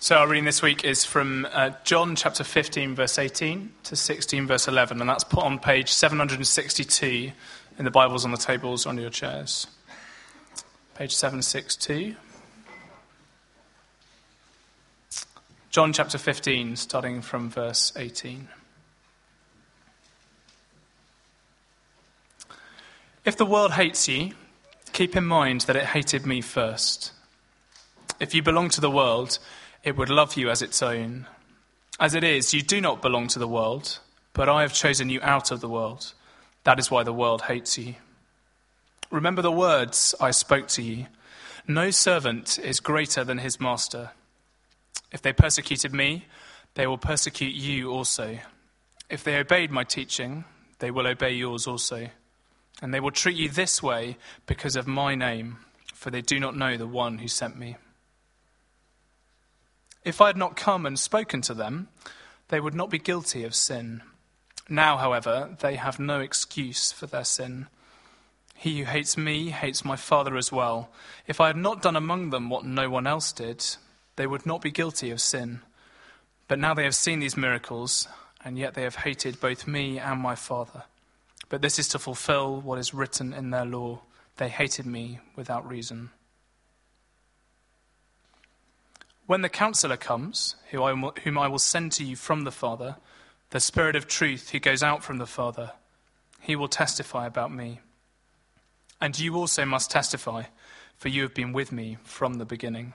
So our reading this week is from John chapter 15, verse 18 to 16, verse 11, and that's put on page 762 in the Bibles on the tables under your chairs. Page 762. John chapter 15, starting from verse 18. If the world hates you, keep in mind that it hated me first. If you belong to the world, it would love you as its own. As it is, you do not belong to the world, but I have chosen you out of the world. That is why the world hates you. Remember the words I spoke to you. No servant is greater than his master. If they persecuted me, they will persecute you also. If they obeyed my teaching, they will obey yours also. And they will treat you this way because of my name, for they do not know the one who sent me. If I had not come and spoken to them, they would not be guilty of sin. Now, however, they have no excuse for their sin. He who hates me hates my Father as well. If I had not done among them what no one else did, they would not be guilty of sin. But now they have seen these miracles, and yet they have hated both me and my Father. But this is to fulfill what is written in their law. They hated me without reason. When the Counselor comes, whom I will send to you from the Father, the Spirit of truth who goes out from the Father, he will testify about me. And you also must testify, for you have been with me from the beginning.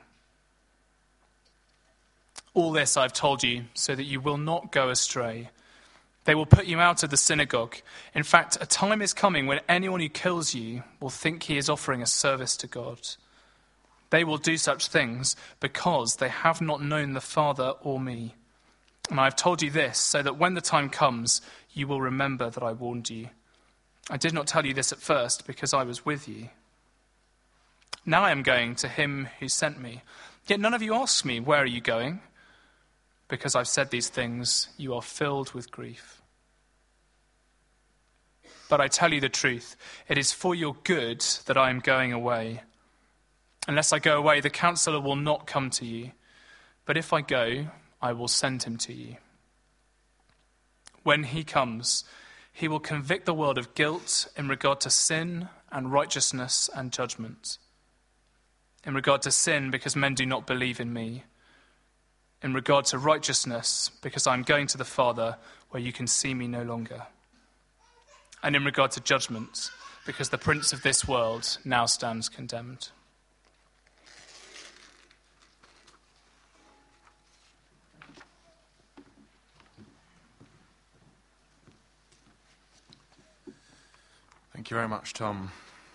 All this I have told you so that you will not go astray. They will put you out of the synagogue. In fact, a time is coming when anyone who kills you will think he is offering a service to God. They will do such things because they have not known the Father or me. And I have told you this so that when the time comes, you will remember that I warned you. I did not tell you this at first because I was with you. Now I am going to him who sent me. Yet none of you asks me, where are you going? Because I've said these things, you are filled with grief. But I tell you the truth, it is for your good that I am going away. Unless I go away, the Counselor will not come to you. But if I go, I will send him to you. When he comes, he will convict the world of guilt in regard to sin and righteousness and judgment. In regard to sin, because men do not believe in me. In regard to righteousness, because I am going to the Father where you can see me no longer. And in regard to judgment, because the prince of this world now stands condemned. Thank you very much, Tom.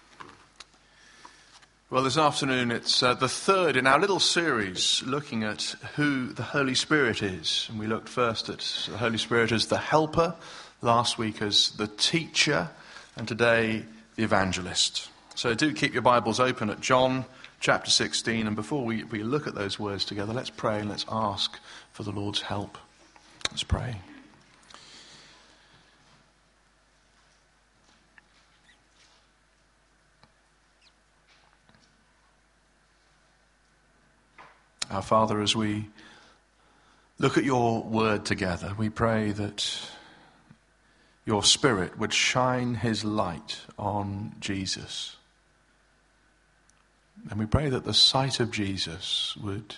Well, this afternoon it's the third in our little series looking at who the Holy Spirit is. And we looked first at the Holy Spirit as the helper, last week as the teacher, and today the evangelist. So do keep your Bibles open at John chapter 16. And before we look at those words together, let's pray and let's ask for the Lord's help. Let's pray. Our Father, as we look at your word together, we pray that your Spirit would shine his light on Jesus. And we pray that the sight of Jesus would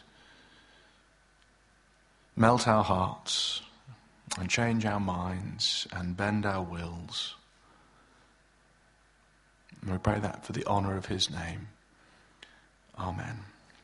melt our hearts and change our minds and bend our wills. And we pray that for the honor of his name. Amen.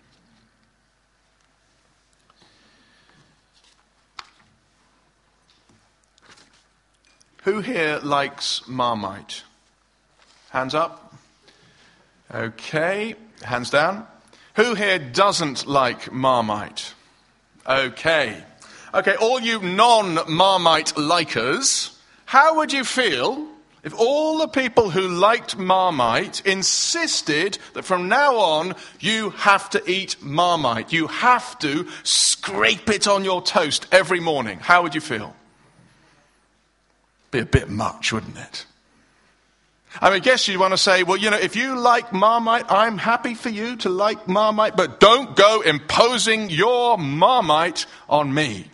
Who here likes Marmite? Hands up. Okay, hands down. Who here doesn't like Marmite? Okay, all you non-Marmite likers, how would you feel if all the people who liked Marmite insisted that from now on you have to eat Marmite? You have to scrape it on your toast every morning. How would you feel? Be a bit much, wouldn't it? I guess you want to say, well, if you like Marmite, I'm happy for you to like Marmite, but don't go imposing your Marmite on me.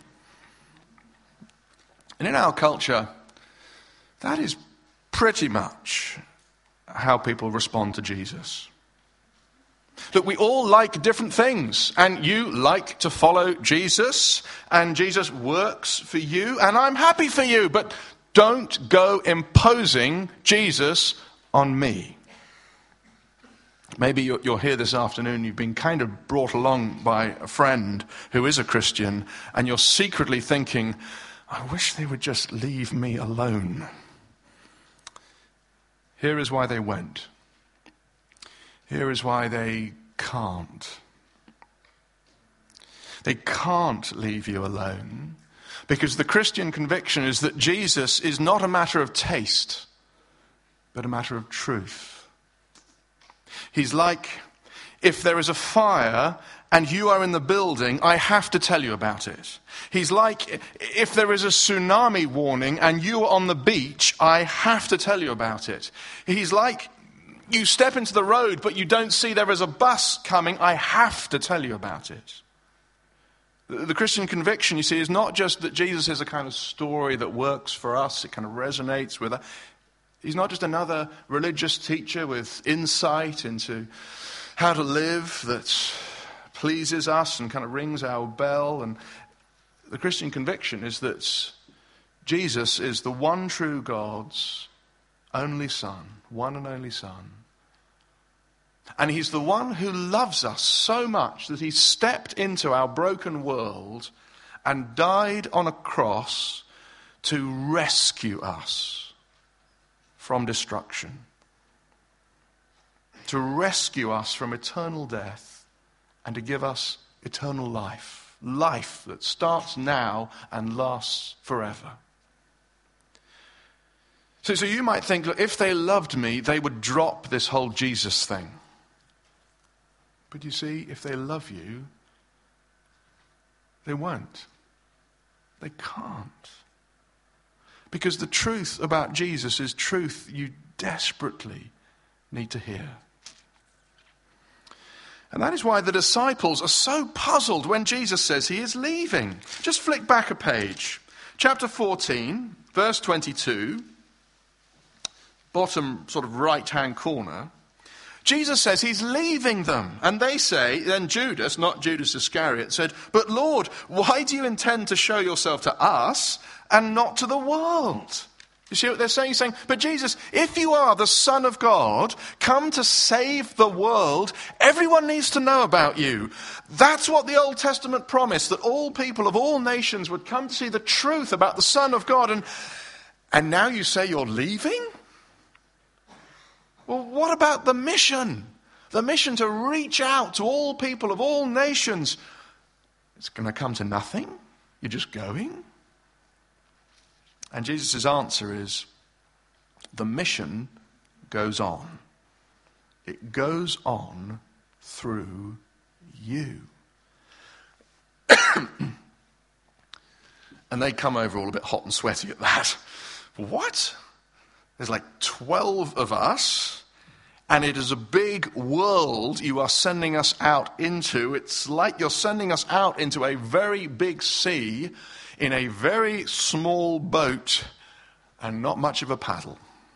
And in our culture, that is pretty much how people respond to Jesus. Look, we all like different things, and you like to follow Jesus, and Jesus works for you, and I'm happy for you, but don't go imposing Jesus on me. Maybe you're here this afternoon, you've been kind of brought along by a friend who is a Christian, and you're secretly thinking, I wish they would just leave me alone. Here is why they won't. Here is why they can't. They can't leave you alone because the Christian conviction is that Jesus is not a matter of taste, but a matter of truth. He's like, if there is a fire and you are in the building, I have to tell you about it. He's like, if there is a tsunami warning and you are on the beach, I have to tell you about it. He's like, you step into the road, but you don't see there is a bus coming, I have to tell you about it. The Christian conviction, you see, is not just that Jesus is a kind of story that works for us, it kind of resonates with us. He's not just another religious teacher with insight into how to live that pleases us and kind of rings our bell. And the Christian conviction is that Jesus is the one true God's only Son, one and only Son. And he's the one who loves us so much that he stepped into our broken world and died on a cross to rescue us from destruction, to rescue us from eternal death and to give us eternal life, life that starts now and lasts forever. So you might think, look, if they loved me, they would drop this whole Jesus thing. But you see, if they love you, they won't. They can't. Because the truth about Jesus is truth you desperately need to hear. And that is why the disciples are so puzzled when Jesus says he is leaving. Just flick back a page. Chapter 14, verse 22, bottom sort of right-hand corner. Jesus says he's leaving them. And they say, then Judas, not Judas Iscariot, said, but Lord, why do you intend to show yourself to us and not to the world? You see what they're saying? He's saying, but Jesus, if you are the Son of God, come to save the world, everyone needs to know about you. That's what the Old Testament promised, that all people of all nations would come to see the truth about the Son of God. And now you say you're leaving? Well, what about the mission? The mission to reach out to all people of all nations. It's going to come to nothing? You're just going? And Jesus' answer is, the mission goes on. It goes on through you. And they come over all a bit hot and sweaty at that. What? There's like 12 of us, and it is a big world you are sending us out into. It's like you're sending us out into a very big sea in a very small boat and not much of a paddle.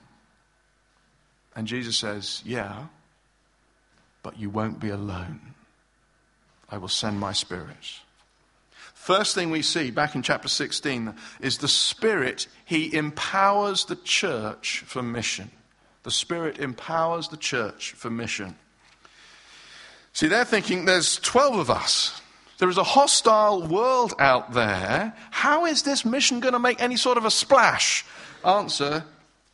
And Jesus says, yeah, but you won't be alone. I will send my Spirit. First thing we see back in chapter 16 is the Spirit, he empowers the church for mission. The Spirit empowers the church for mission. See, they're thinking there's 12 of us. There is a hostile world out there. How is this mission going to make any sort of a splash? Answer,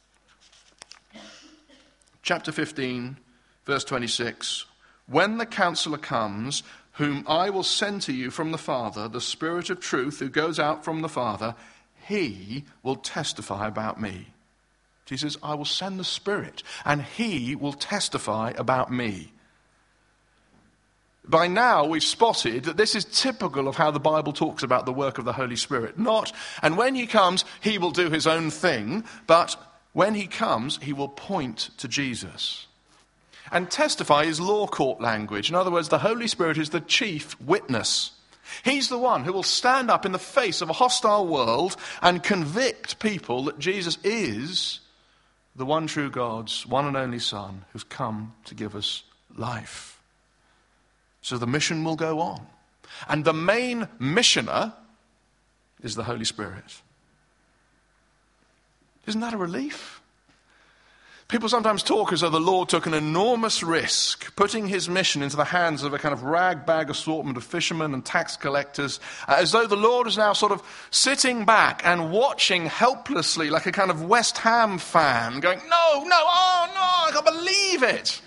chapter 15, verse 26. When the counselor comes, whom I will send to you from the Father, the Spirit of truth who goes out from the Father, he will testify about me. Jesus says, I will send the Spirit, and he will testify about me. By now, we've spotted that this is typical of how the Bible talks about the work of the Holy Spirit. Not, and when he comes, he will do his own thing, but When he comes, he will point to Jesus. And testify is law court language. In other words, the Holy Spirit is the chief witness. He's the one who will stand up in the face of a hostile world and convict people that Jesus is the one true God's one and only Son who's come to give us life. So the mission will go on. And the main missioner is the Holy Spirit. Isn't that a relief? People sometimes talk as though the Lord took an enormous risk, putting his mission into the hands of a kind of rag-bag assortment of fishermen and tax collectors, as though the Lord is now sort of sitting back and watching helplessly like a kind of West Ham fan, going, no, I can't believe it.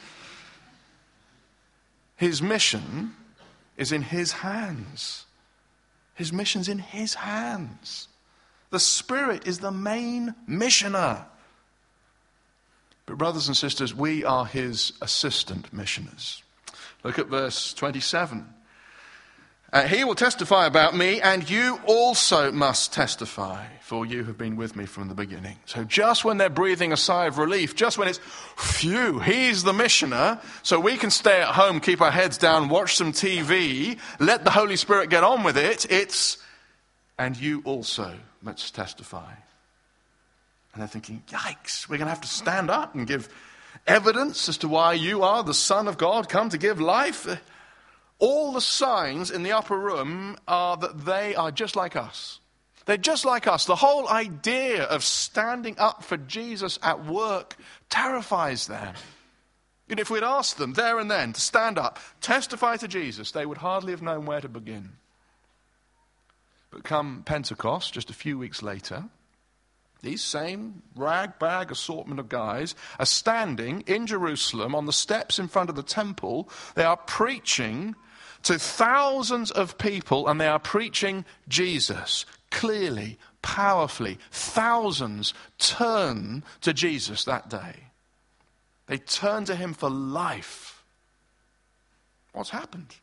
His mission is in his hands. His mission's in his hands. The Spirit is the main missioner. But brothers and sisters, we are his assistant missioners. Look at verse 27. He will testify about me, and you also must testify, for you have been with me from the beginning. So just when they're breathing a sigh of relief, just when it's, phew, he's the missioner, so we can stay at home, keep our heads down, watch some TV, let the Holy Spirit get on with it, it's, and you also must testify. And they're thinking, yikes, we're going to have to stand up and give evidence as to why you are the Son of God, come to give life. All the signs in the upper room are that they are just like us. They're just like us. The whole idea of standing up for Jesus at work terrifies them. And if we'd asked them there and then to stand up, testify to Jesus, they would hardly have known where to begin. But come Pentecost, just a few weeks later, these same rag-bag assortment of guys are standing in Jerusalem on the steps in front of the temple. They are preaching to thousands of people, and they are preaching Jesus clearly, powerfully. Thousands turn to Jesus that day. They turn to him for life. What's happened?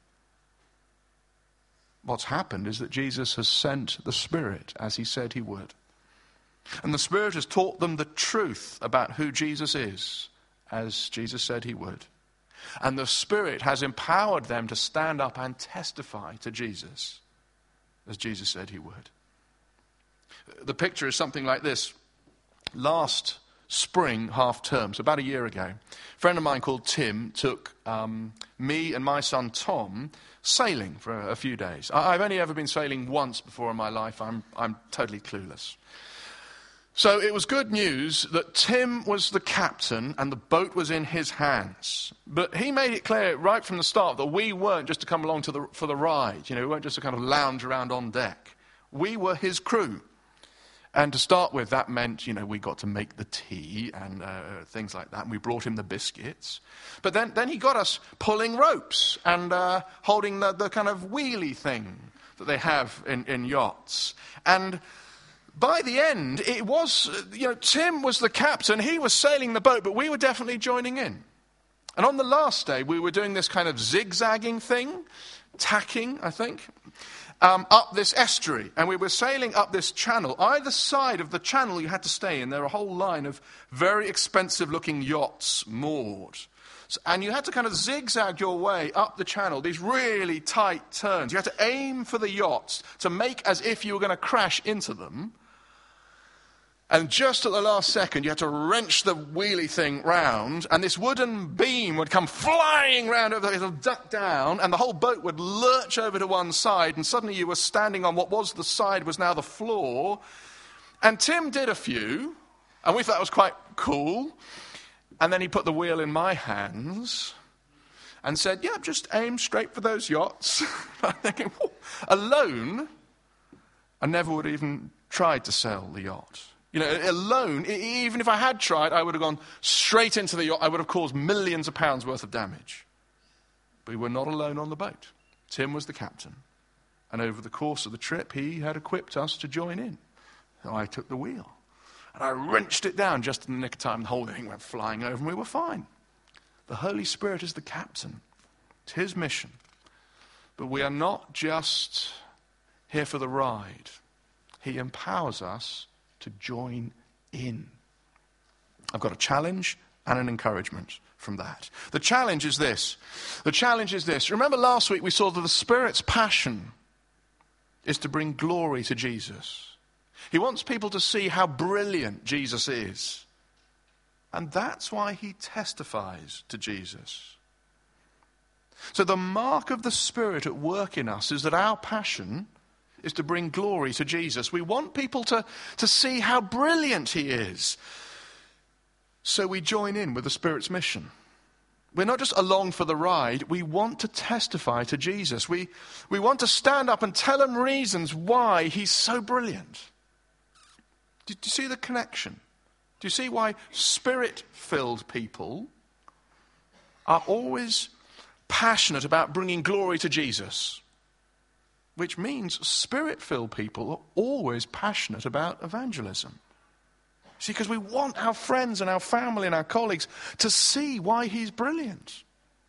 What's happened is that Jesus has sent the Spirit as he said he would. And the Spirit has taught them the truth about who Jesus is, as Jesus said he would. And the Spirit has empowered them to stand up and testify to Jesus, as Jesus said he would. The picture is something like this. Last spring half-term, so about a year ago, a friend of mine called Tim took me and my son Tom sailing for a few days. I've only ever been sailing once before in my life. I'm totally clueless. So it was good news that Tim was the captain and the boat was in his hands. But he made it clear right from the start that we weren't just to come along for the ride. We weren't just to kind of lounge around on deck. We were his crew. And to start with, that meant, we got to make the tea and things like that. And we brought him the biscuits. But then he got us pulling ropes and holding the kind of wheelie thing that they have in yachts. And by the end, it was, Tim was the captain, he was sailing the boat, but we were definitely joining in. And on the last day, we were doing this kind of zigzagging thing, tacking, I think, up this estuary. And we were sailing up this channel. Either side of the channel you had to stay in, there were a whole line of very expensive-looking yachts moored. And you had to kind of zigzag your way up the channel, these really tight turns. You had to aim for the yachts to make as if you were going to crash into them. And just at the last second, you had to wrench the wheelie thing round, and this wooden beam would come flying round over, it'll duck down, and the whole boat would lurch over to one side, and suddenly you were standing on what was the side was now the floor. And Tim did a few, and we thought that was quite cool. And then he put the wheel in my hands and said, yeah, just aim straight for those yachts. I'm thinking, alone, I never would have even tried to sail the yacht. Alone, even if I had tried, I would have gone straight into the yacht. I would have caused millions of pounds worth of damage. But we were not alone on the boat. Tim was the captain. And over the course of the trip, he had equipped us to join in. So I took the wheel. And I wrenched it down just in the nick of time. The whole thing went flying over and we were fine. The Holy Spirit is the captain. It's his mission. But we are not just here for the ride. He empowers us to join in. I've got a challenge and an encouragement from that. The challenge is this. Remember last week we saw that the Spirit's passion is to bring glory to Jesus. He wants people to see how brilliant Jesus is. And that's why he testifies to Jesus. So the mark of the Spirit at work in us is that our passion is to bring glory to Jesus. We want people to see how brilliant he is. So we join in with the Spirit's mission. We're not just along for the ride. We want to testify to Jesus. We want to stand up and tell him reasons why he's so brilliant. Do you see the connection? Do you see why Spirit-filled people are always passionate about bringing glory to Jesus? Which means Spirit-filled people are always passionate about evangelism. See, because we want our friends and our family and our colleagues to see why he's brilliant.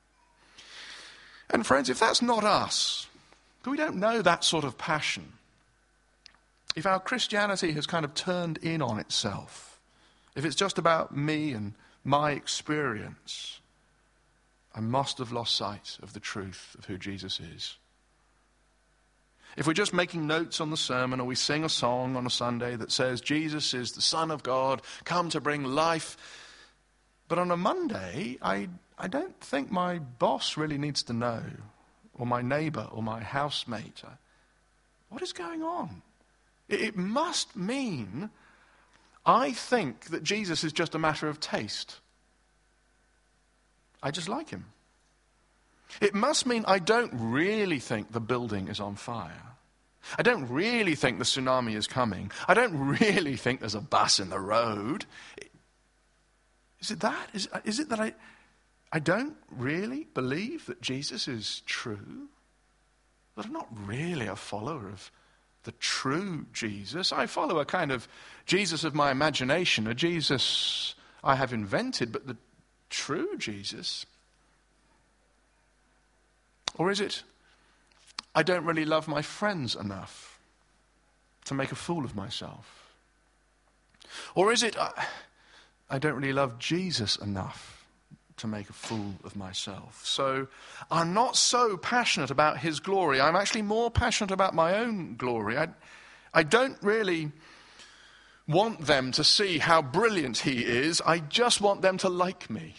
And friends, if that's not us, if we don't know that sort of passion, if our Christianity has kind of turned in on itself, if it's just about me and my experience, I must have lost sight of the truth of who Jesus is. If we're just making notes on the sermon, or we sing a song on a Sunday that says Jesus is the Son of God, come to bring life, but on a Monday, I don't think my boss really needs to know, or my neighbor, or my housemate. What is going on? It must mean I think that Jesus is just a matter of taste. I just like him. It must mean I don't really think the building is on fire. I don't really think the tsunami is coming. I don't really think there's a bus in the road. Is it that? Is it that I don't really believe that Jesus is true? That I'm not really a follower of the true Jesus. I follow a kind of Jesus of my imagination, a Jesus I have invented, but the true Jesus? Or is it, I don't really love my friends enough to make a fool of myself? Or is it, I don't really love Jesus enough to make a fool of myself? So I'm not so passionate about his glory. I'm actually more passionate about my own glory. I don't really want them to see how brilliant he is. I just want them to like me.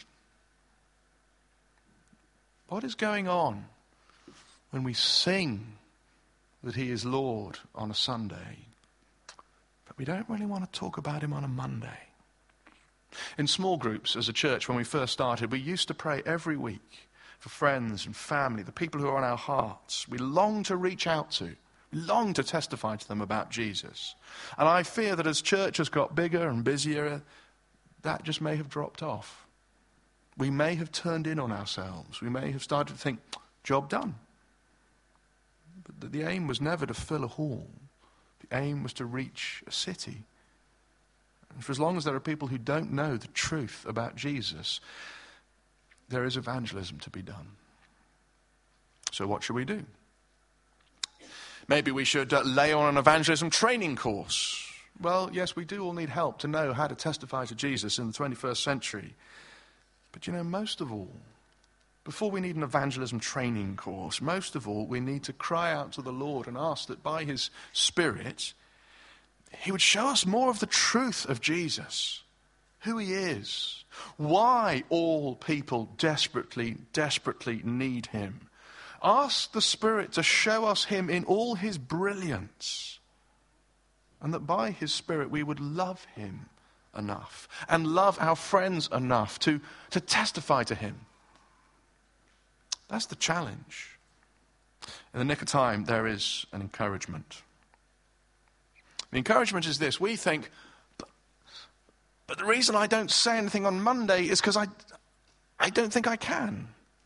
What is going on when we sing that he is Lord on a Sunday, but we don't really want to talk about him on a Monday? In small groups as a church, when we first started, we used to pray every week for friends and family, the people who are on our hearts. We long to reach out to, long to testify to them about Jesus. And I fear that as church has got bigger and busier, that just may have dropped off. We may have turned in on ourselves. We may have started to think, job done. But the aim was never to fill a hall. The aim was to reach a city. And for as long as there are people who don't know the truth about Jesus, there is evangelism to be done. So what should we do? Maybe we should lay on an evangelism training course. Well, yes, we do all need help to know how to testify to Jesus in the 21st century. But most of all, before we need an evangelism training course, most of all, we need to cry out to the Lord and ask that by his Spirit, he would show us more of the truth of Jesus, who he is, why all people desperately, desperately need him. Ask the Spirit to show us him in all his brilliance, and that by his Spirit we would love him enough and love our friends enough to testify to him. That's the challenge. In the nick of time, there is an encouragement. The encouragement is this. We think, but the reason I don't say anything on Monday is because I don't think I can.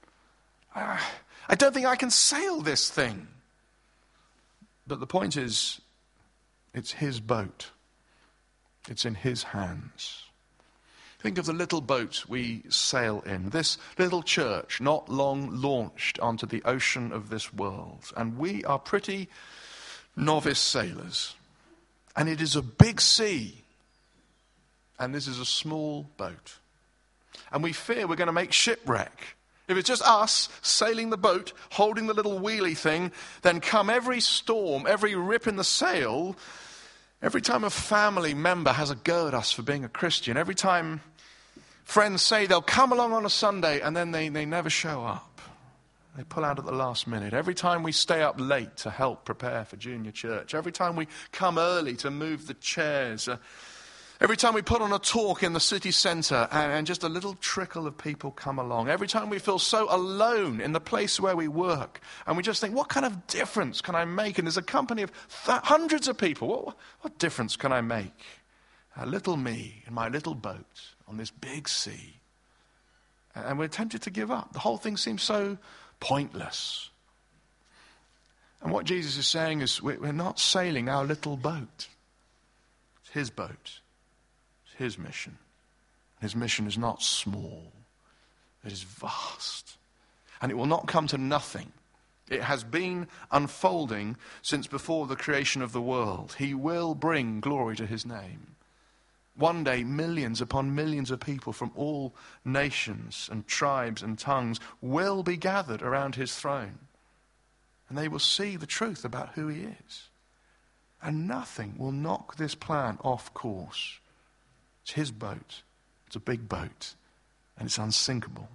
I don't think I can sail this thing. But the point is, it's his boat. It's in his hands. Think of the little boat we sail in. This little church, not long launched onto the ocean of this world. And we are pretty novice sailors. And it is a big sea. and this is a small boat. And we fear we're going to make shipwreck. If it's just us sailing the boat, holding the little wheelie thing, then come every storm, every rip in the sail, every time a family member has a go at us for being a Christian, every time friends say they'll come along on a Sunday and then they never show up. They pull out at the last minute. Every time we stay up late to help prepare for junior church, every time we come early to move the chairs, every time we put on a talk in the city centre and just a little trickle of people come along. Every time we feel so alone in the place where we work and we just think, what kind of difference can I make? And there's a company of hundreds of people. What difference can I make? A little me in my little boat on this big sea. And we're tempted to give up. The whole thing seems so pointless. And what Jesus is saying is we're not sailing our little boat. It's his boat. His mission. His mission is not small. It is vast. And it will not come to nothing. It has been unfolding since before the creation of the world. He will bring glory to his name. One day, millions upon millions of people from all nations and tribes and tongues will be gathered around his throne. And they will see the truth about who he is. And nothing will knock this plan off course. It's his boat. It's a big boat. And it's unsinkable.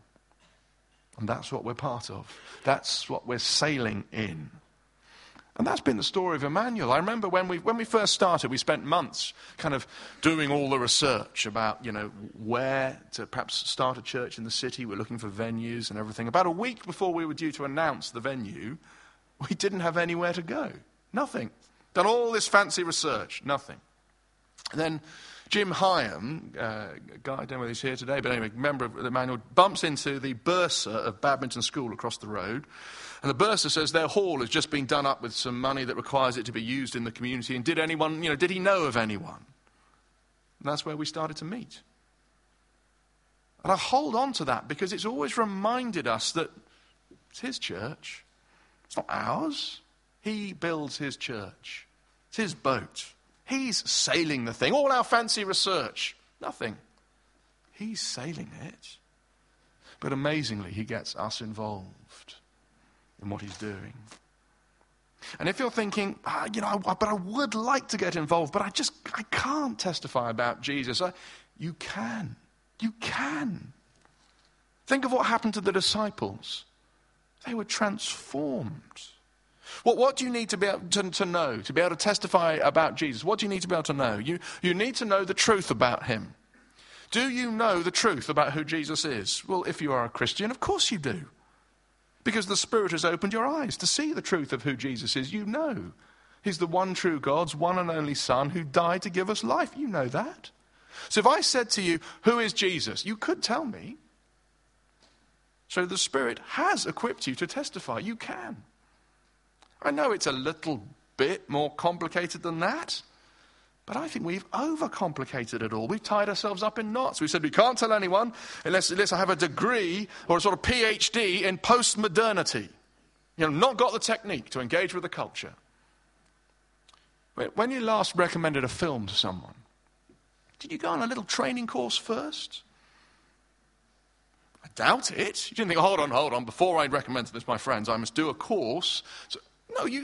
And that's what we're part of. That's what we're sailing in. And that's been the story of Emmanuel. I remember when we first started, we spent months kind of doing all the research about, where to perhaps start a church in the city. We're looking for venues and everything. About a week before we were due to announce the venue, we didn't have anywhere to go. Nothing. Done all this fancy research. Nothing. And then Jim Hyam, a guy, I don't know whether he's here today, but anyway, member of Emmanuel, bumps into the bursar of Badminton School across the road. And the bursar says their hall has just been done up with some money that requires it to be used in the community. And did he know of anyone? And that's where we started to meet. And I hold on to that because it's always reminded us that it's his church. It's not ours. He builds his church. It's his boat. He's sailing the thing. All our fancy research, nothing. He's sailing it. But amazingly, he gets us involved in what he's doing. And if you're thinking, but I would like to get involved, but I can't testify about Jesus. You can. You can. Think of what happened to the disciples. They were transformed. What do you need to be able to know, to be able to testify about Jesus? What do you need to be able to know? You need to know the truth about him. Do you know the truth about who Jesus is? Well, if you are a Christian, of course you do. Because the Spirit has opened your eyes to see the truth of who Jesus is. You know he's the one true God's one and only Son who died to give us life. You know that. So if I said to you, who is Jesus? You could tell me. So the Spirit has equipped you to testify. You can. I know it's a little bit more complicated than that, but I think we've overcomplicated it all. We've tied ourselves up in knots. We said we can't tell anyone unless I have a degree or a sort of PhD in post-modernity. Not got the technique to engage with the culture. When you last recommended a film to someone, did you go on a little training course first? I doubt it. You didn't think, hold on, before I recommend this to my friends, I must do a course. No, you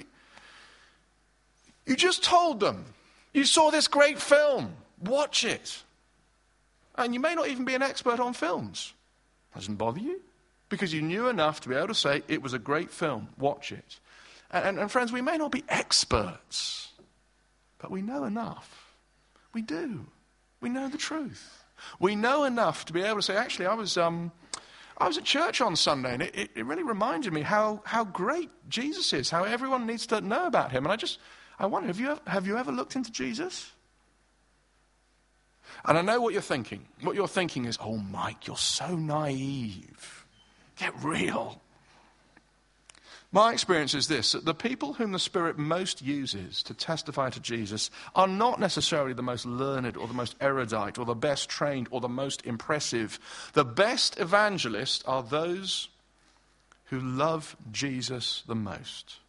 just told them. You saw this great film. Watch it. And you may not even be an expert on films. Doesn't bother you. Because you knew enough to be able to say, it was a great film. Watch it. And friends, we may not be experts, but we know enough. We do. We know the truth. We know enough to be able to say, actually, I was at church on Sunday, and it really reminded me how great Jesus is, how everyone needs to know about him. And I wonder, have you ever looked into Jesus? And I know what you're thinking. What you're thinking is, oh, Mike, you're so naive. Get real. My experience is this, that the people whom the Spirit most uses to testify to Jesus are not necessarily the most learned or the most erudite or the best trained or the most impressive. The best evangelists are those who love Jesus the most.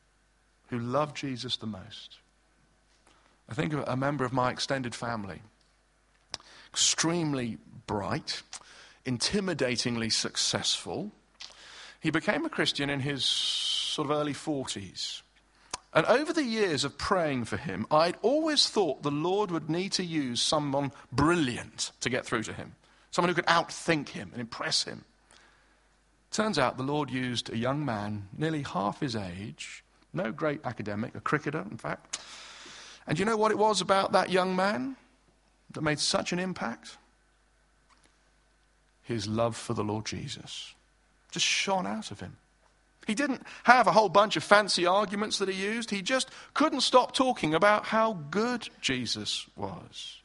Who love Jesus the most. I think of a member of my extended family. extremely bright, intimidatingly successful. He became a Christian in his sort of early 40s. And over the years of praying for him, I'd always thought the Lord would need to use someone brilliant to get through to him. Someone who could outthink him and impress him. Turns out the Lord used a young man, nearly half his age, no great academic, a cricketer, in fact. And you know what it was about that young man that made such an impact? His love for the Lord Jesus just shone out of him. He didn't have a whole bunch of fancy arguments that he used. He just couldn't stop talking about how good Jesus was.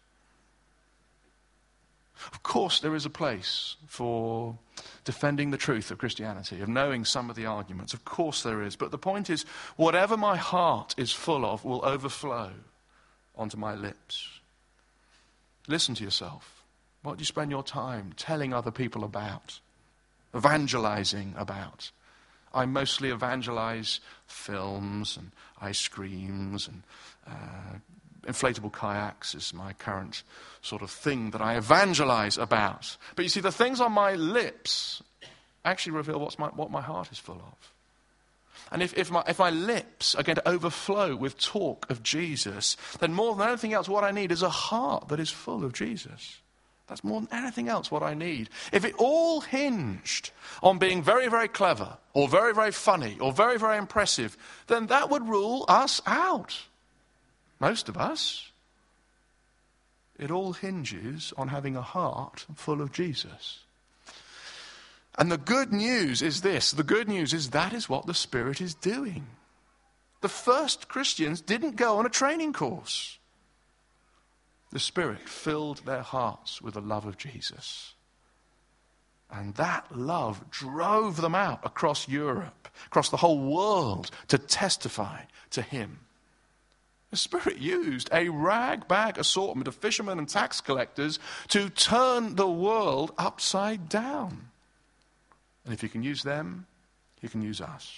Of course, there is a place for defending the truth of Christianity, of knowing some of the arguments. Of course there is. But the point is, whatever my heart is full of will overflow onto my lips. Listen to yourself. What do you spend your time telling other people about? Evangelizing about? I mostly evangelize films and ice creams and inflatable kayaks is my current sort of thing that I evangelize about. But you see, the things on my lips actually reveal what my heart is full of. And if my lips are going to overflow with talk of Jesus, then more than anything else, what I need is a heart that is full of Jesus. That's more than anything else what I need. If it all hinged on being very, very clever, or very, very funny, or very, very impressive, then that would rule us out. Most of us. It all hinges on having a heart full of Jesus. And the good news is this. The good news is that is what the Spirit is doing. The first Christians didn't go on a training course. The Spirit filled their hearts with the love of Jesus. And that love drove them out across Europe, across the whole world, to testify to Him. The Spirit used a rag-bag assortment of fishermen and tax collectors to turn the world upside down. And if He can use them, He can use us.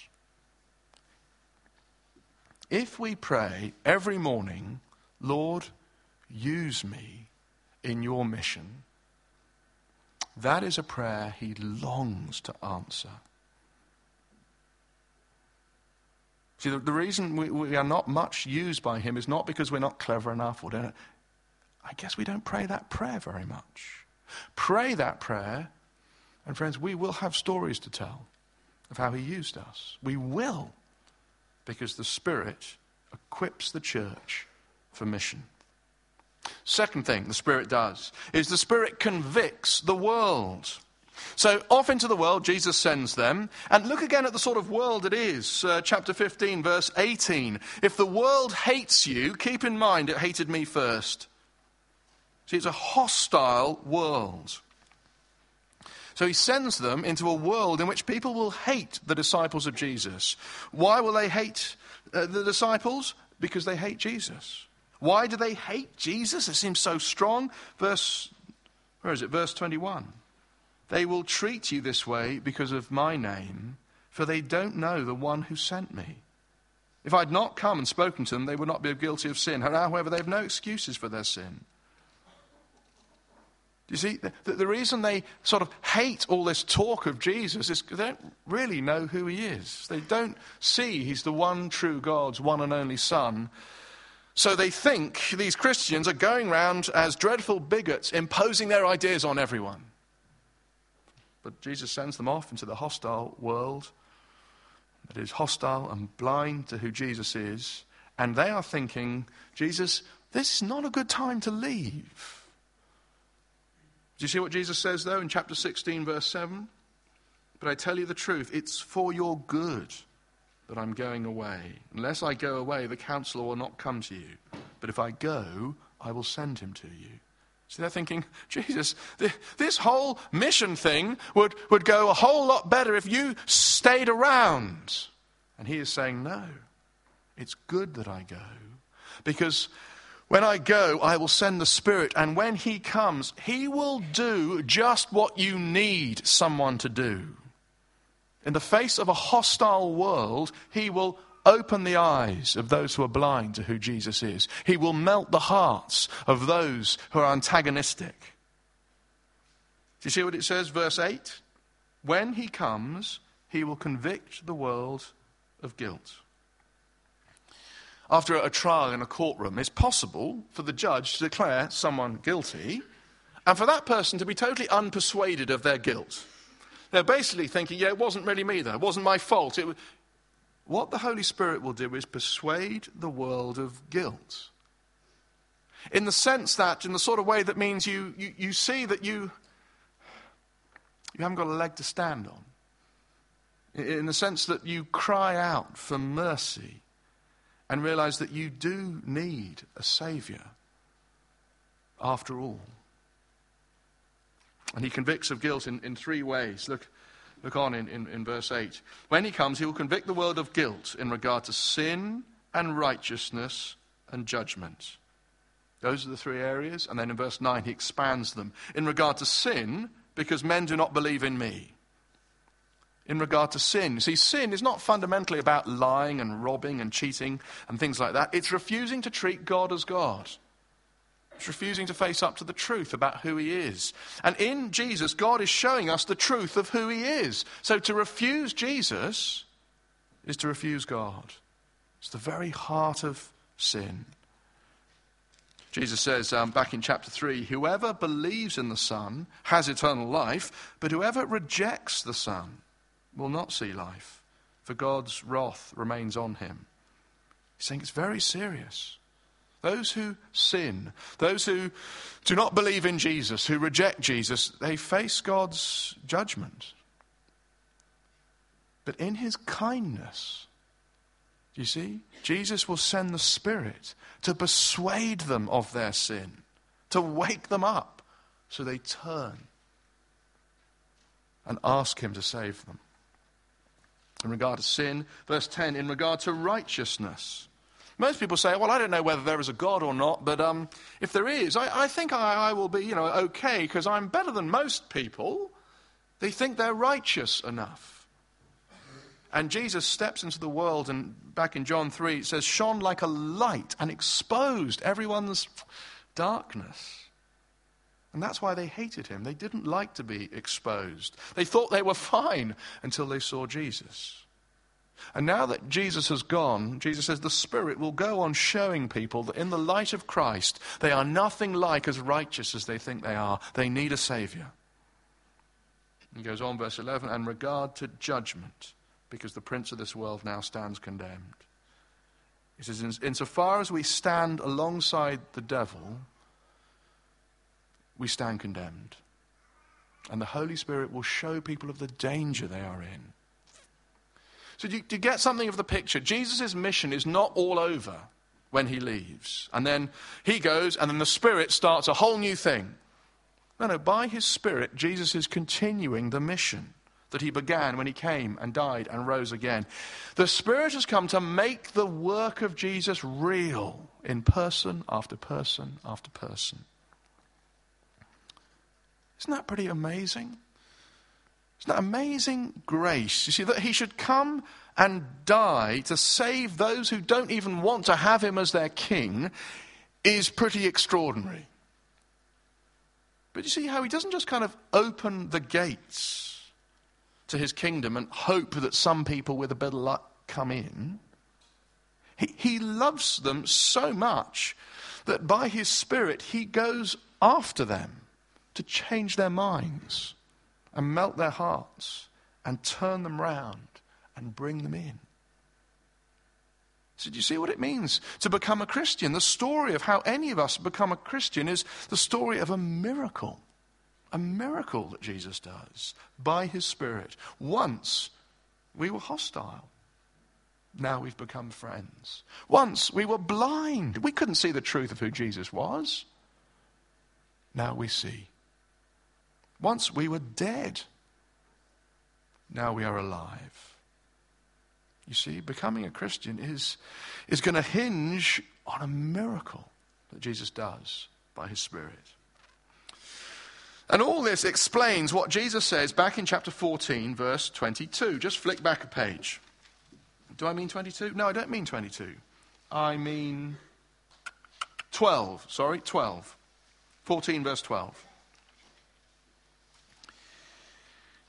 If we pray every morning, Lord, use me in your mission, that is a prayer He longs to answer. See, the reason we are not much used by Him is not because we're not clever enough, or I guess we don't pray that prayer very much. Pray that prayer, and friends, we will have stories to tell of how He used us. We will, because the Spirit equips the church for mission. Second thing the Spirit does is the Spirit convicts the world. So off into the world Jesus sends them, and look again at the sort of world it is. Chapter 15 verse 18. If the world hates you, keep in mind it hated me first. See, it's a hostile world. So He sends them into a world in which people will hate the disciples of Jesus. Why will they hate the disciples? Because they hate Jesus. Why do they hate Jesus? It seems so strong. Verse 21. They will treat you this way because of my name, for they don't know the one who sent me. If I'd not come and spoken to them, they would not be guilty of sin. However, they have no excuses for their sin. You see, the reason they sort of hate all this talk of Jesus is they don't really know who He is. They don't see He's the one true God's one and only Son. So they think these Christians are going around as dreadful bigots, imposing their ideas on everyone. But Jesus sends them off into the hostile world that is hostile and blind to who Jesus is. And they are thinking, Jesus, this is not a good time to leave. Do you see what Jesus says, though, in chapter 16, verse 7? But I tell you the truth, it's for your good that I'm going away. Unless I go away, the counselor will not come to you. But if I go, I will send him to you. So they're thinking, Jesus, this whole mission thing would go a whole lot better if you stayed around. And He is saying, no, it's good that I go. Because when I go, I will send the Spirit. And when He comes, He will do just what you need someone to do. In the face of a hostile world, He will open the eyes of those who are blind to who Jesus is. He will melt the hearts of those who are antagonistic. Do you see what it says, verse 8? When he comes, he will convict the world of guilt. After a trial in a courtroom, it's possible for the judge to declare someone guilty and for that person to be totally unpersuaded of their guilt. They're basically thinking, yeah, it wasn't really me though, it wasn't my fault. What the Holy Spirit will do is persuade the world of guilt. In the sense that, in the sort of way that means you see that you haven't got a leg to stand on. In the sense that you cry out for mercy and realize that you do need a Saviour after all. And he convicts of guilt in three ways. Look on in verse 8. When he comes, he will convict the world of guilt in regard to sin and righteousness and judgment. Those are the three areas. And then in verse 9, he expands them. In regard to sin, because men do not believe in me. In regard to sin. See, sin is not fundamentally about lying and robbing and cheating and things like that. It's refusing to treat God as God. It's refusing to face up to the truth about who he is. And in Jesus, God is showing us the truth of who he is. So to refuse Jesus is to refuse God. It's the very heart of sin. Jesus says back in chapter 3, whoever believes in the Son has eternal life, but whoever rejects the Son will not see life, for God's wrath remains on him. He's saying it's very serious. Those who sin, those who do not believe in Jesus, who reject Jesus, they face God's judgment. But in his kindness, do you see? Jesus will send the Spirit to persuade them of their sin, to wake them up so they turn and ask him to save them. In regard to sin, verse 10, in regard to righteousness. Most people say, well, I don't know whether there is a God or not, but if there is, I think I will be, okay, because I'm better than most people. They think they're righteous enough. And Jesus steps into the world, and back in John 3, it says, shone like a light and exposed everyone's darkness. And that's why they hated him. They didn't like to be exposed. They thought they were fine until they saw Jesus. And now that Jesus has gone, Jesus says the Spirit will go on showing people that in the light of Christ, they are nothing like as righteous as they think they are. They need a Saviour. He goes on, verse 11, and regard to judgment, because the prince of this world now stands condemned. He says, insofar as we stand alongside the devil, we stand condemned. And the Holy Spirit will show people of the danger they are in. So do you get something of the picture? Jesus' mission is not all over when he leaves. And then he goes, and then the Spirit starts a whole new thing. No, by his Spirit, Jesus is continuing the mission that he began when he came and died and rose again. The Spirit has come to make the work of Jesus real in person after person after person. Isn't that pretty amazing? Isn't that amazing grace? You see, that he should come and die to save those who don't even want to have him as their king is pretty extraordinary. But you see how he doesn't just kind of open the gates to his kingdom and hope that some people with a bit of luck come in. He loves them so much that by his Spirit he goes after them to change their minds and melt their hearts and turn them round and bring them in. So do you see what it means to become a Christian? The story of how any of us become a Christian is the story of a miracle that Jesus does by his Spirit. Once we were hostile. Now we've become friends. Once we were blind. We couldn't see the truth of who Jesus was. Now we see. Once we were dead. Now we are alive. You see, becoming a Christian is going to hinge on a miracle that Jesus does by his Spirit. And all this explains what Jesus says back in chapter 14, verse 22. Just flick back a page. Do I mean 22? No, I don't mean 22. I mean 12. 12. 14, verse 12.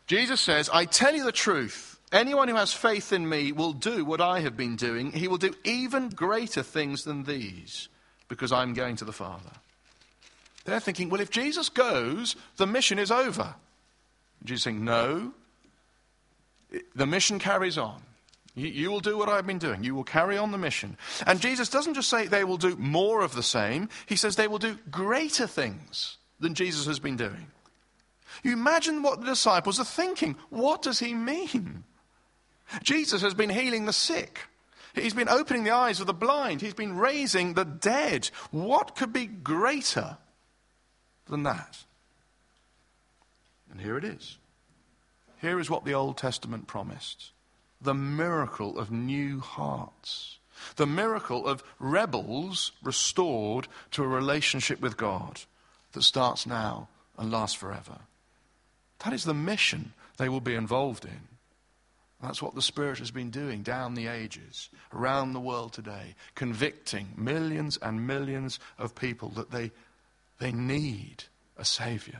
Jesus says, I tell you the truth. Anyone who has faith in me will do what I have been doing. He will do even greater things than these, because I'm going to the Father. They're thinking, well, if Jesus goes, the mission is over. Jesus is saying, no, the mission carries on. You will do what I've been doing. You will carry on the mission. And Jesus doesn't just say they will do more of the same. He says they will do greater things than Jesus has been doing. You imagine what the disciples are thinking. What does he mean? Jesus has been healing the sick. He's been opening the eyes of the blind. He's been raising the dead. What could be greater than that? And here it is. Here is what the Old Testament promised. The miracle of new hearts. The miracle of rebels restored to a relationship with God that starts now and lasts forever. That is the mission they will be involved in. That's what the Spirit has been doing down the ages, around the world today, convicting millions and millions of people that they need a Saviour.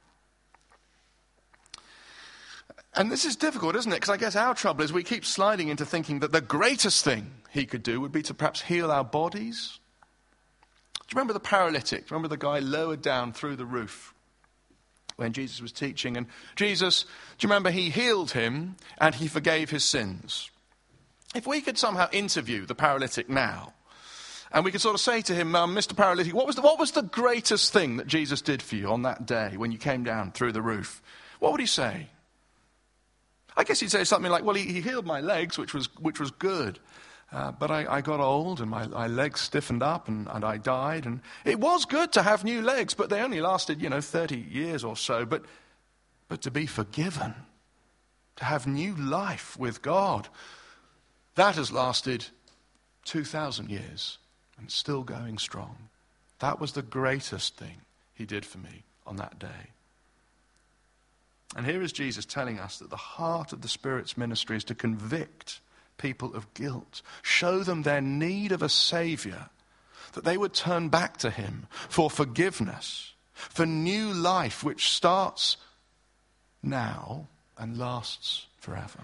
And this is difficult, isn't it? Because I guess our trouble is we keep sliding into thinking that the greatest thing he could do would be to perhaps heal our bodies. Do you remember the paralytic? Do you remember the guy lowered down through the roof when Jesus was teaching? And Jesus, do you remember, he healed him and he forgave his sins. If we could somehow interview the paralytic now, and we could sort of say to him, Mr. Paralytic, what was the greatest thing that Jesus did for you on that day when you came down through the roof? What would he say? I guess he'd say something like, well, he healed my legs, which was good. But I got old and my legs stiffened up and I died. And it was good to have new legs, but they only lasted, 30 years or so. But to be forgiven, to have new life with God, that has lasted 2,000 years and still going strong. That was the greatest thing he did for me on that day. And here is Jesus telling us that the heart of the Spirit's ministry is to convict people of guilt, show them their need of a Saviour, that they would turn back to him for forgiveness, for new life which starts now and lasts forever.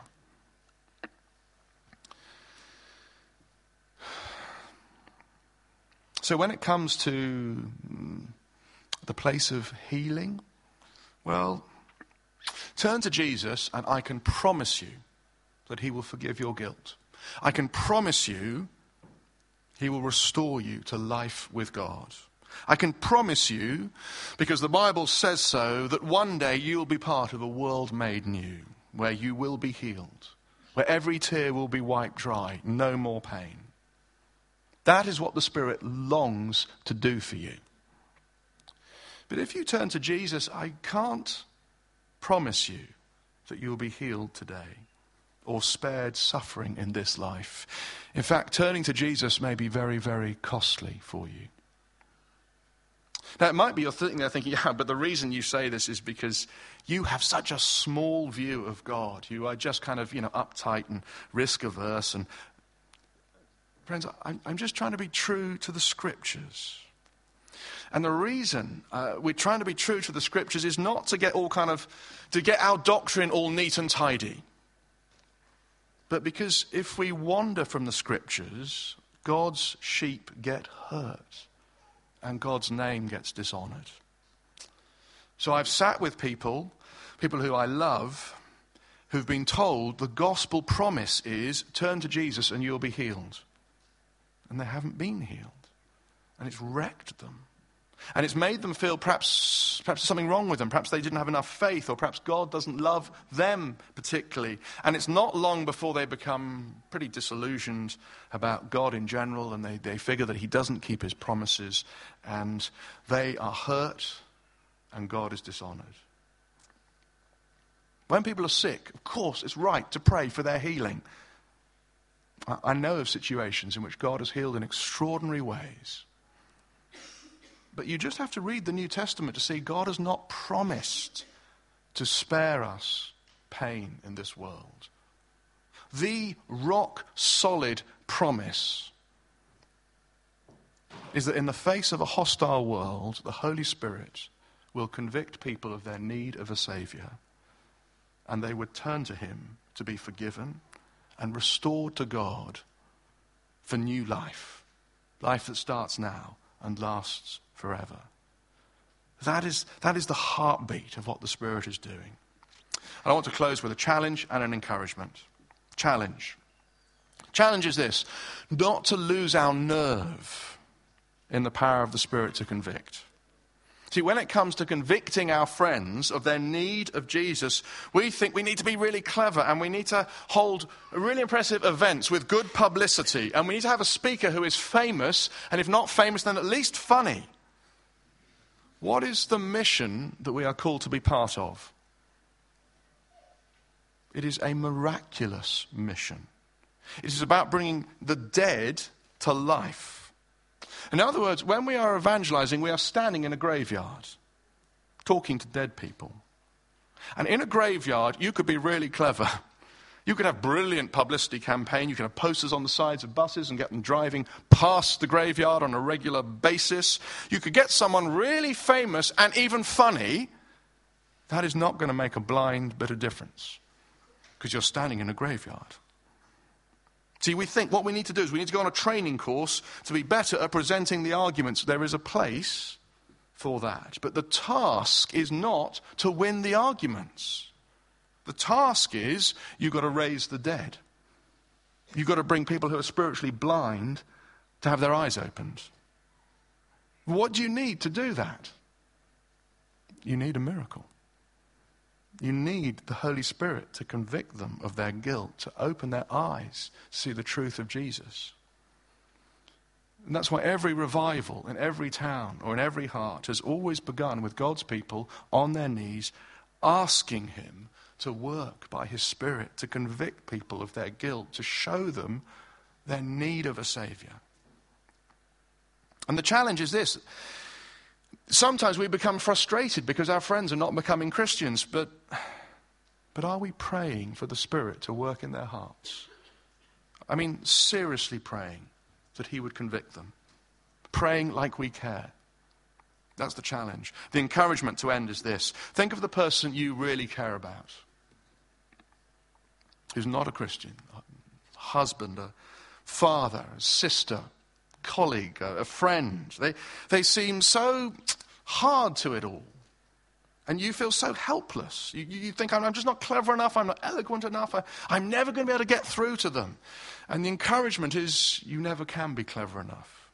So when it comes to the place of healing, well, turn to Jesus and I can promise you that he will forgive your guilt. I can promise you he will restore you to life with God. I can promise you, because the Bible says so, that one day you'll be part of a world made new, where you will be healed, where every tear will be wiped dry, no more pain. That is what the Spirit longs to do for you. But if you turn to Jesus, I can't promise you that you'll be healed today or spared suffering in this life. In fact, turning to Jesus may be very, very costly for you. Now, it might be you're sitting there thinking, yeah, but the reason you say this is because you have such a small view of God. You are just kind of, uptight and risk averse. And friends, I'm just trying to be true to the Scriptures. And the reason we're trying to be true to the Scriptures is not to get to get our doctrine all neat and tidy. But because if we wander from the Scriptures, God's sheep get hurt and God's name gets dishonored. So I've sat with people who I love, who've been told the gospel promise is turn to Jesus and you'll be healed. And they haven't been healed. And it's wrecked them. And it's made them feel perhaps there's something wrong with them. Perhaps they didn't have enough faith, or perhaps God doesn't love them particularly. And it's not long before they become pretty disillusioned about God in general, and they figure that he doesn't keep his promises, and they are hurt, and God is dishonored. When people are sick, of course, it's right to pray for their healing. I know of situations in which God has healed in extraordinary ways. But you just have to read the New Testament to see God has not promised to spare us pain in this world. The rock-solid promise is that in the face of a hostile world, the Holy Spirit will convict people of their need of a Saviour. and they would turn to him to be forgiven and restored to God for new life. Life that starts now and lasts forever. That is the heartbeat of what the Spirit is doing. And I want to close with a challenge and an encouragement. Challenge. Challenge is this: not to lose our nerve in the power of the Spirit to convict. See, when it comes to convicting our friends of their need of Jesus, we think we need to be really clever, and we need to hold really impressive events with good publicity, and we need to have a speaker who is famous, and if not famous, then at least funny. What is the mission that we are called to be part of? It is a miraculous mission. It is about bringing the dead to life. In other words, when we are evangelizing, we are standing in a graveyard, talking to dead people. And in a graveyard, you could be really clever. You could have brilliant publicity campaign. You could have posters on the sides of buses and get them driving past the graveyard on a regular basis. You could get someone really famous and even funny. That is not going to make a blind bit of difference, because you're standing in a graveyard. See, we think what we need to do is we need to go on a training course to be better at presenting the arguments. There is a place for that. But the task is not to win the arguments. The task is you've got to raise the dead. You've got to bring people who are spiritually blind to have their eyes opened. What do you need to do that? You need a miracle. You need the Holy Spirit to convict them of their guilt, to open their eyes to see the truth of Jesus. And that's why every revival in every town or in every heart has always begun with God's people on their knees, asking him to work by his Spirit to convict people of their guilt, to show them their need of a Saviour. And the challenge is this: sometimes we become frustrated because our friends are not becoming Christians, but are we praying for the Spirit to work in their hearts? I mean, seriously praying that he would convict them. Praying like we care. That's the challenge. The encouragement to end is this: think of the person you really care about, who's not a Christian, a husband, a father, a sister, colleague, a friend. They seem so hard to it all. And you feel so helpless. You think, I'm just not clever enough, I'm not eloquent enough, I'm never going to be able to get through to them. And the encouragement is, you never can be clever enough.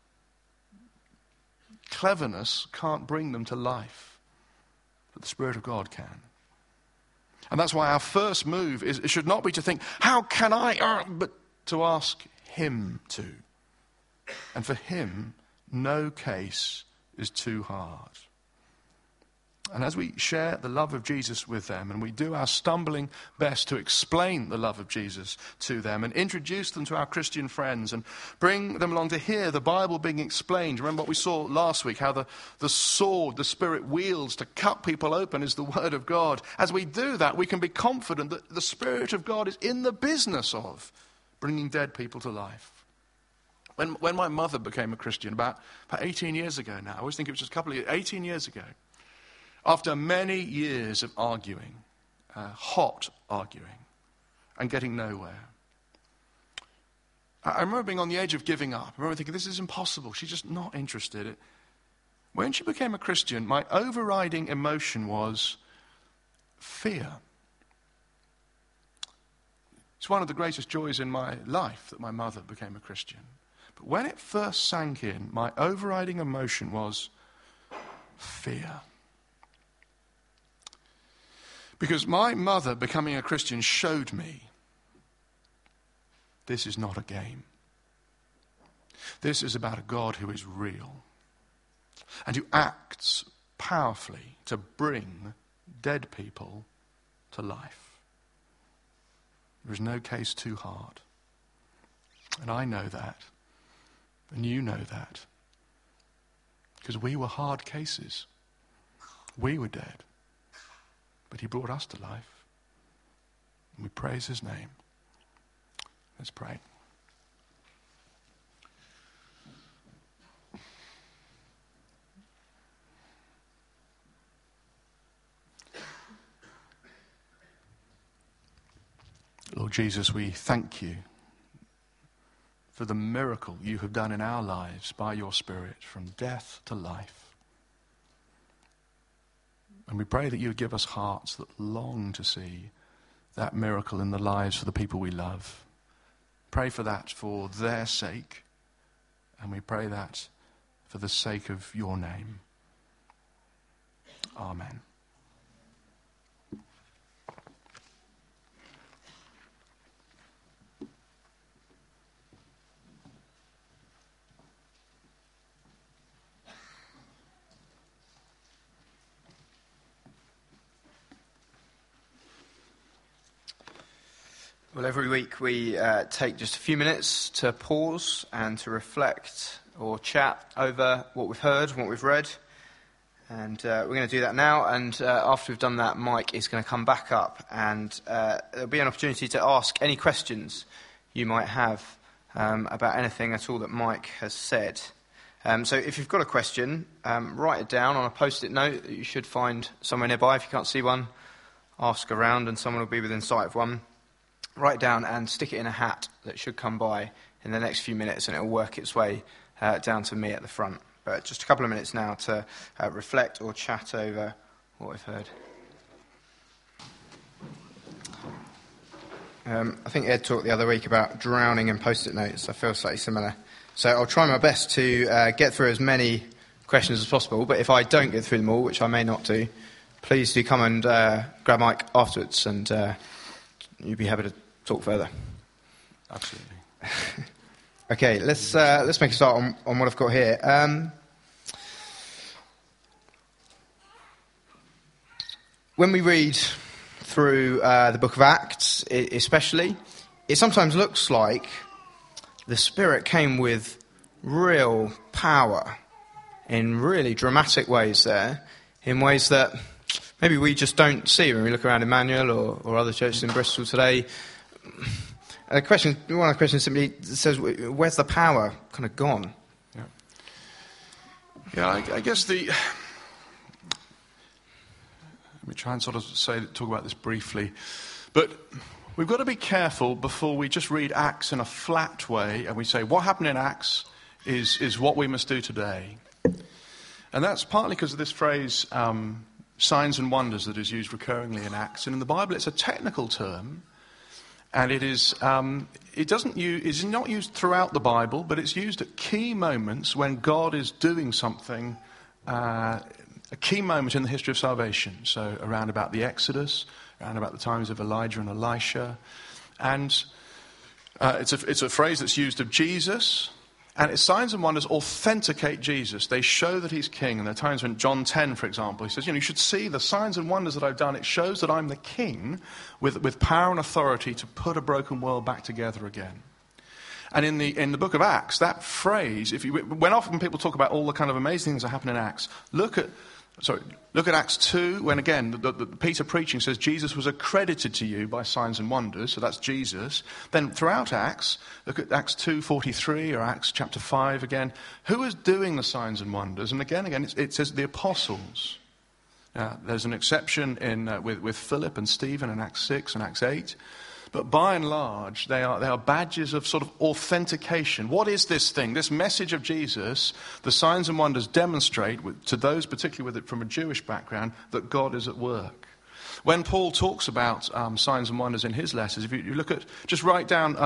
Cleverness can't bring them to life, but the Spirit of God can. And that's why our first move it should not be to think, how can I, but to ask him to. And for him, no case is too hard. And as we share the love of Jesus with them, and we do our stumbling best to explain the love of Jesus to them and introduce them to our Christian friends and bring them along to hear the Bible being explained. Remember what we saw last week, how the sword the Spirit wields to cut people open is the Word of God. As we do that, we can be confident that the Spirit of God is in the business of bringing dead people to life. When my mother became a Christian about 18 years ago now, I always think it was just a couple of years, 18 years ago, after many years of arguing, hot arguing, and getting nowhere, I remember being on the edge of giving up. I remember thinking, this is impossible. She's just not interested. When she became a Christian, my overriding emotion was fear. It's one of the greatest joys in my life that my mother became a Christian. But when it first sank in, my overriding emotion was fear. Because my mother becoming a Christian showed me this is not a game. This is about a God who is real and who acts powerfully to bring dead people to life. There is no case too hard. And I know that. And you know that. Because we were hard cases. We were dead. But he brought us to life. And we praise his name. Let's pray. Jesus, we thank you for the miracle you have done in our lives by your Spirit, from death to life. And we pray that you would give us hearts that long to see that miracle in the lives of the people we love. Pray for that for their sake, and we pray that for the sake of your name. Amen. Well, every week we take just a few minutes to pause and to reflect or chat over what we've heard, what we've read. And we're going to do that now. And after we've done that, Mike is going to come back up and there'll be an opportunity to ask any questions you might have about anything at all that Mike has said. So if you've got a question, write it down on a post-it note that you should find somewhere nearby. If you can't see one, ask around and someone will be within sight of one. Write it down and stick it in a hat that should come by in the next few minutes, and it will work its way down to me at the front. But just a couple of minutes now to reflect or chat over what we've heard. I think Ed talked the other week about drowning in post-it notes. I feel slightly similar. So I'll try my best to get through as many questions as possible, but if I don't get through them all, which I may not do, please do come and grab Mike afterwards, and you'd be happy to talk further. Absolutely. Okay, let's make a start on what I've got here. When we read through the book of Acts, especially, it sometimes looks like the Spirit came with real power in really dramatic ways there, in ways that maybe we just don't see when we look around Emmanuel or other churches in Bristol today. One of the questions simply says, where's the power kind of gone? Yeah, I guess let me try and sort of talk about this briefly. But we've got to be careful before we just read Acts in a flat way and we say, what happened in Acts is what we must do today. And that's partly because of this phrase, signs and wonders, that is used recurringly in Acts. And in the Bible, it's a technical term. And it's not used throughout the Bible, but it's used at key moments when God is doing something, a key moment in the history of salvation. So around about the Exodus, around about the times of Elijah and Elisha. And it's a phrase that's used of Jesus. And its signs and wonders authenticate Jesus. They show that he's king. And there are times when John 10, for example, he says, you should see the signs and wonders that I've done. It shows that I'm the king with power and authority to put a broken world back together again. And in the book of Acts, that phrase, when often people talk about all the kind of amazing things that happen in Acts, look at Acts 2, when again, the Peter preaching says Jesus was accredited to you by signs and wonders, so that's Jesus. Then throughout Acts, look at Acts 2:43 or Acts chapter 5 again. Who is doing the signs and wonders? And again, it says the apostles. There's an exception with Philip and Stephen in Acts 6 and Acts 8. But by and large, they are badges of sort of authentication. What is this thing? This message of Jesus, the signs and wonders demonstrate to those, particularly from a Jewish background, that God is at work. When Paul talks about signs and wonders in his letters, if you look at, just write down,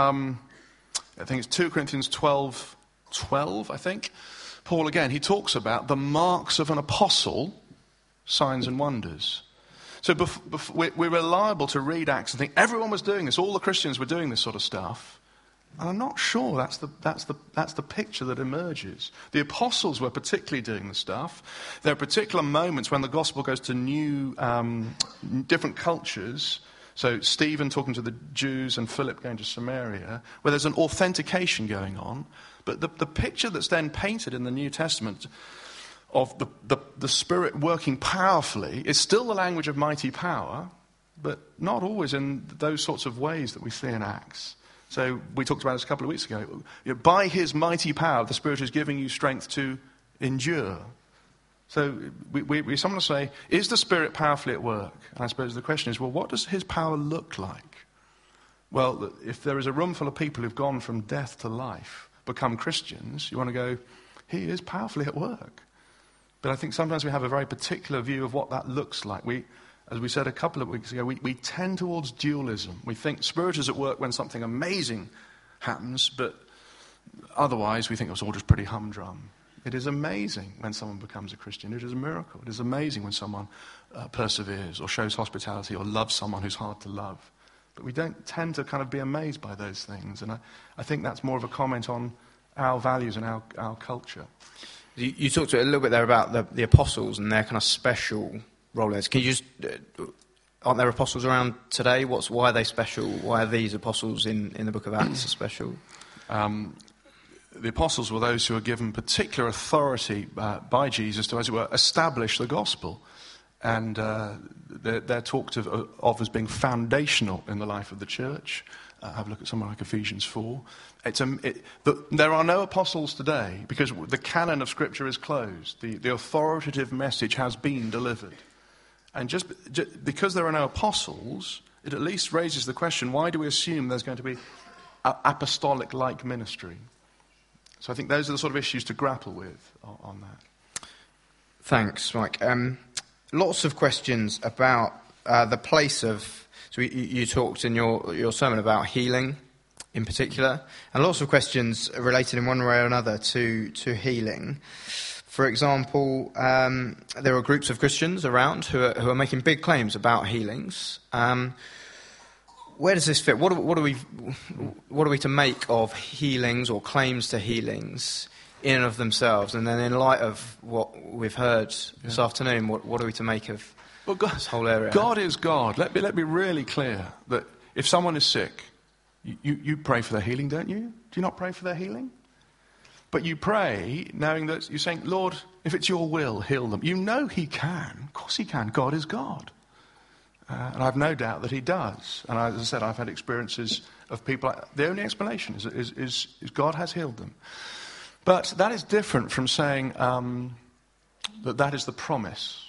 I think it's 2 Corinthians 12:12, I think. Paul, again, he talks about the marks of an apostle, signs and wonders. So we're liable to read Acts and think everyone was doing this, all the Christians were doing this sort of stuff. And I'm not sure that's the picture that emerges. The apostles were particularly doing the stuff. There are particular moments when the gospel goes to new, different cultures. So Stephen talking to the Jews and Philip going to Samaria, where there's an authentication going on. But the picture that's then painted in the New Testament of the Spirit working powerfully is still the language of mighty power, but not always in those sorts of ways that we see in Acts. So we talked about this a couple of weeks ago. By his mighty power, the Spirit is giving you strength to endure. So we sometimes say, is the Spirit powerfully at work? And I suppose the question is, well, what does his power look like? Well, if there is a room full of people who've gone from death to life, become Christians, you want to go, he is powerfully at work. But I think sometimes we have a very particular view of what that looks like. As we said a couple of weeks ago, we tend towards dualism. We think Spirit is at work when something amazing happens, but otherwise we think it's all just pretty humdrum. It is amazing when someone becomes a Christian. It is a miracle. It is amazing when someone perseveres or shows hospitality or loves someone who's hard to love. But we don't tend to kind of be amazed by those things. And I think that's more of a comment on our values and our culture. You talked a little bit there about the apostles and their kind of special role. Can you just... aren't there apostles around today? Why are they special? Why are these apostles in the book of Acts special? The apostles were those who were given particular authority by Jesus to, as it were, establish the gospel. And they're talked of as being foundational in the life of the church. Have a look at something like Ephesians 4. There are no apostles today because the canon of Scripture is closed. The authoritative message has been delivered. And just because there are no apostles, it at least raises the question, why do we assume there's going to be apostolic-like ministry? So I think those are the sort of issues to grapple with on that. Thanks, Mike. Lots of questions about the place of... So you talked in your sermon about healing in particular, and lots of questions related in one way or another to healing. For example, there are groups of Christians around who are making big claims about healings. Where does this fit? What are we to make of healings or claims to healings in and of themselves? And then in light of what we've heard this afternoon, what are we to make of this whole area? God is God. Let me be really clear that if someone is sick, you pray for their healing, don't you? Do you not pray for their healing? But you pray knowing that you're saying, Lord, if it's your will, heal them. You know he can. Of course he can. God is God. And I've no doubt that he does. And as I said, I've had experiences of people. The only explanation is God has healed them. But that is different from saying that is the promise.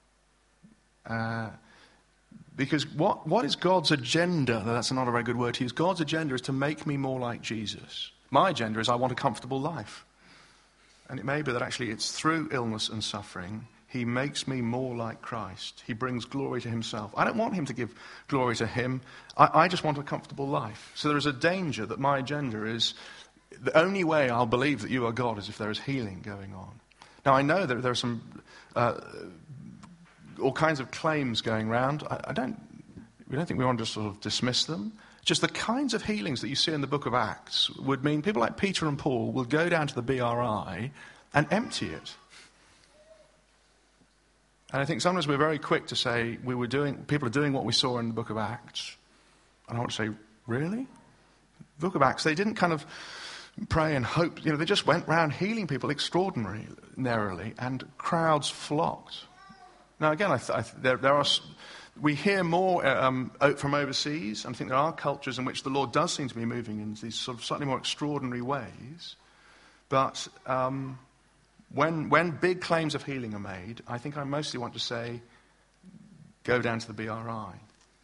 Because what is God's agenda? That's not a very good word to use. God's agenda is to make me more like Jesus. My agenda is I want a comfortable life. And it may be that actually it's through illness and suffering he makes me more like Christ. He brings glory to himself. I don't want him to give glory to him. I just want a comfortable life. So there is a danger that my agenda is the only way I'll believe that you are God is if there is healing going on. Now I know that there are some all kinds of claims going around. We don't think we want to sort of dismiss them. Just the kinds of healings that you see in the book of Acts would mean people like Peter and Paul will go down to the BRI and empty it. And I think sometimes we're very quick to say people are doing what we saw in the book of Acts. And I want to say, really? The book of Acts, they didn't kind of pray and hope. They just went around healing people extraordinarily, and crowds flocked. Now, again, there are... We hear more from overseas, and I think there are cultures in which the Lord does seem to be moving in these sort of slightly more extraordinary ways. But when big claims of healing are made, I think I mostly want to say, go down to the BRI.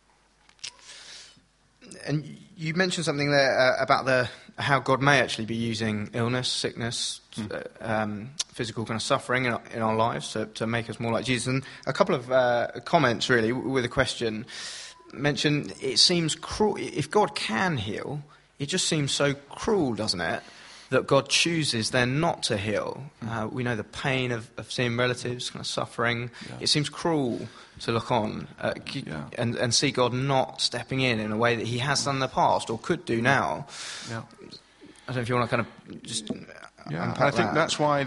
And you mentioned something there about how God may actually be using illness, sickness, physical kind of suffering in our lives to make us more like Jesus. And a couple of comments, really, with a question mentioned, it seems cruel. If God can heal, it just seems so cruel, doesn't it, that God chooses then not to heal. We know the pain of seeing relatives kind of suffering. Yeah. It seems cruel to look on and see God not stepping in a way that he has done in the past or could do now. Yeah. I don't know if you want to kind of just unpack I think that's why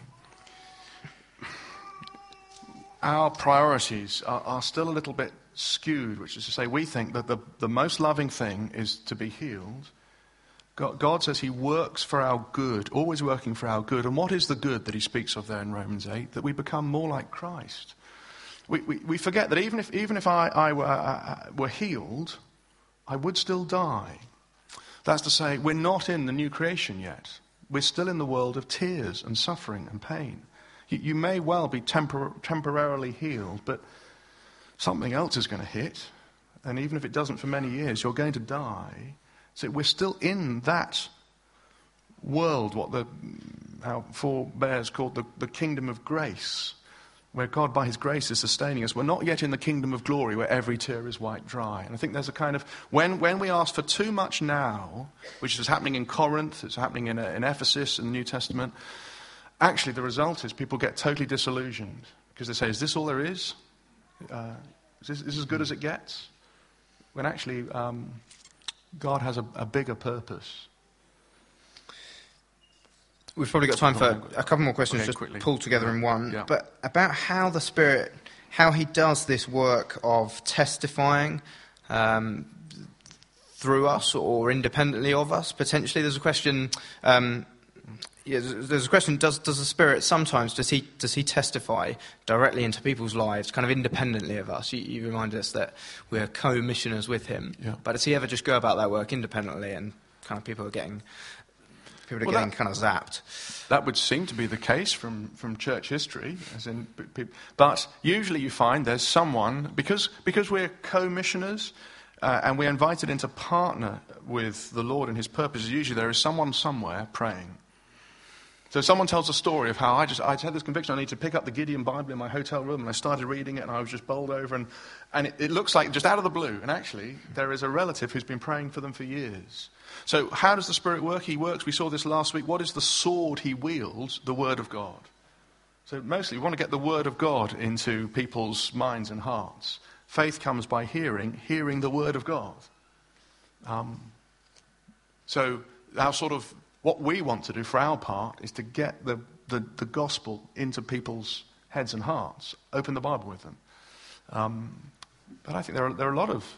our priorities are still a little bit skewed, which is to say we think that the most loving thing is to be healed. God says he works for our good, always working for our good. And what is the good that he speaks of there in Romans 8? That we become more like Christ. We forget that even if I were healed, I would still die. That's to say, we're not in the new creation yet. We're still in the world of tears and suffering and pain. You may well be temporarily healed, but something else is going to hit. and even if it doesn't for many years, you're going to die. So we're still in that world, what our forebears called the kingdom of grace, where God by his grace is sustaining us. We're not yet in the kingdom of glory where every tear is wiped dry. And I think there's a kind of, when we ask for too much now, which is happening in Corinth, it's happening in Ephesus in the New Testament, actually the result is people get totally disillusioned because they say, is this all there is? Is this as good as it gets? When actually God has a bigger purpose. We've probably got time for a couple more questions, just quickly. pulled together in one. Yeah. But about how the Spirit, how he does this work of testifying through us or independently of us, potentially. There's a question. There's a question. Does the Spirit sometimes does he testify directly into people's lives, kind of independently of us? You reminded us that we're co-missioners with him. Yeah. But does he ever just go about that work independently, and kind of people are getting kind of zapped? That would seem to be the case from church history, as in, but usually you find there's someone, because we're co-missioners and we're invited in to partner with the Lord and his purposes, usually there is someone somewhere praying. So someone tells a story of how I had this conviction I need to pick up the Gideon Bible in my hotel room, and I started reading it, and I was just bowled over, and it looks like just out of the blue, and actually there is a relative who's been praying for them for years. So how does the Spirit work? He works, we saw this last week, what is the sword he wields? The Word of God. So mostly we want to get the Word of God into people's minds and hearts. Faith comes by hearing the Word of God. So our sort of, what we want to do for our part is to get the gospel into people's heads and hearts. Open the Bible with them. But I think there are a lot of...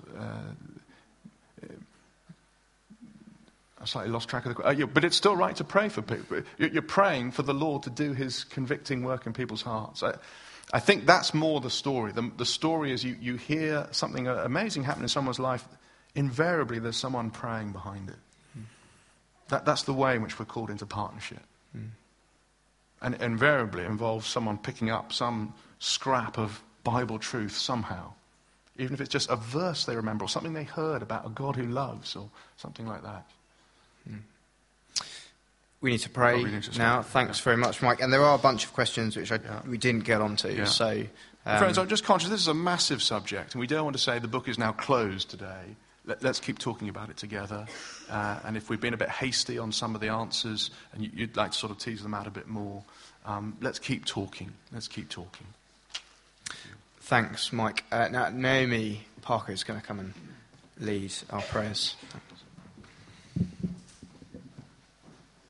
I slightly lost track of the... but it's still right to pray for people. You're praying for the Lord to do his convicting work in people's hearts. I think that's more the story. The story is you hear something amazing happen in someone's life. Invariably, there's someone praying behind it. That's the way in which we're called into partnership. And invariably involves someone picking up some scrap of Bible truth somehow. Even if it's just a verse they remember or something they heard about a God who loves or something like that. We need to pray now. Thanks very much, Mike. And there are a bunch of questions which we didn't get onto. Yeah. So, friends, I'm just conscious this is a massive subject, and we don't want to say the book is now closed today. Let's keep talking about it together. And if we've been a bit hasty on some of the answers, and you'd like to sort of tease them out a bit more, let's keep talking. Let's keep talking. Thanks, Mike. Now, Naomi Parker is going to come and lead our prayers.